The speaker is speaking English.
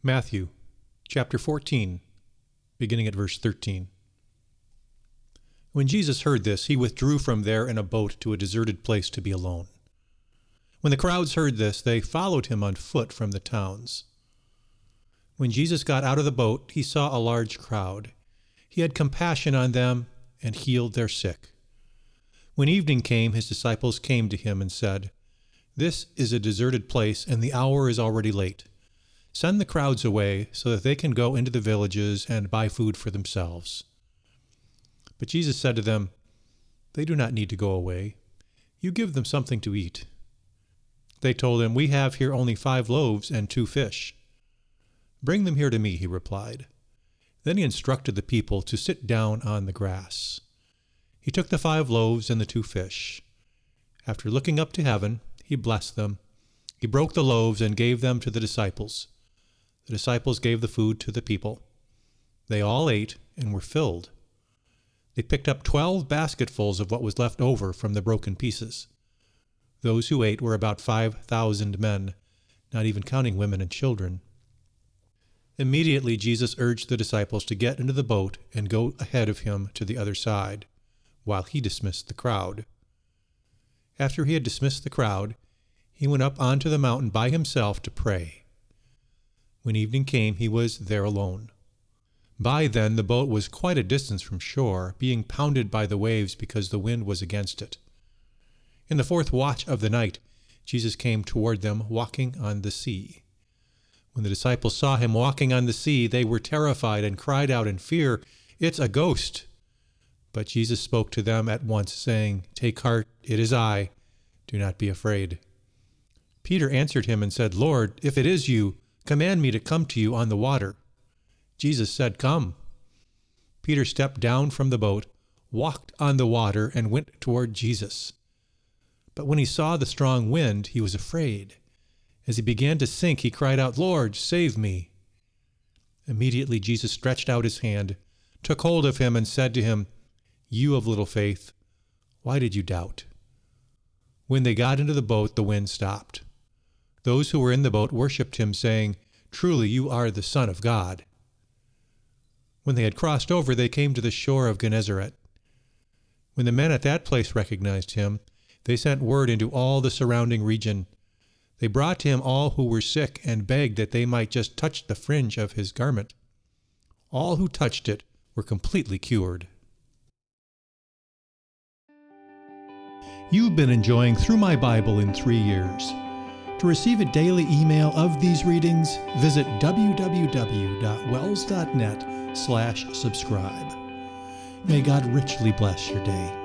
Matthew chapter 14, beginning at verse 13. When Jesus heard this, he withdrew from there in a boat to a deserted place to be alone. When the crowds heard this, they followed him on foot from the towns. When Jesus got out of the boat, he saw a large crowd. He had compassion on them and healed their sick. When evening came, his disciples came to him and said, "This is a deserted place, and the hour is already late. Send the crowds away so that they can go into the villages and buy food for themselves." But Jesus said to them, "They do not need to go away. You give them something to eat." They told him, "We have here only 5 loaves and 2 fish." "Bring them here to me," he replied. Then he instructed the people to sit down on the grass. He took the 5 loaves and the 2 fish. After looking up to heaven, he blessed them. He broke the loaves and gave them to the disciples. The disciples gave the food to the people. They all ate and were filled. They picked up 12 basketfuls of what was left over from the broken pieces. Those who ate were about 5,000 men, not even counting women and children. Immediately Jesus urged the disciples to get into the boat and go ahead of him to the other side, while he dismissed the crowd. After he had dismissed the crowd, he went up onto the mountain by himself to pray. When evening came, he was there alone. By then the boat was quite a distance from shore, being pounded by the waves because the wind was against it. In the 4th watch of the night, Jesus came toward them walking on the sea. When the disciples saw him walking on the sea, they were terrified and cried out in fear, "It's a ghost!" But Jesus spoke to them at once, saying, "Take heart, it is I. Do not be afraid." Peter answered him and said, "Lord, if it is you, command me to come to you on the water." Jesus said, "Come." Peter stepped down from the boat, walked on the water, and went toward Jesus. But when he saw the strong wind, he was afraid. As he began to sink, he cried out, "Lord, save me." Immediately Jesus stretched out his hand, took hold of him, and said to him, "You of little faith, why did you doubt?" When they got into the boat, the wind stopped. Those who were in the boat worshipped him, saying, "Truly you are the Son of God." When they had crossed over, they came to the shore of Gennesaret. When the men at that place recognized him, they sent word into all the surrounding region. They brought to him all who were sick and begged that they might just touch the fringe of his garment. All who touched it were completely cured. You've been enjoying Through My Bible in 3 Years. To receive a daily email of these readings, visit www.wells.net/subscribe. May God richly bless your day.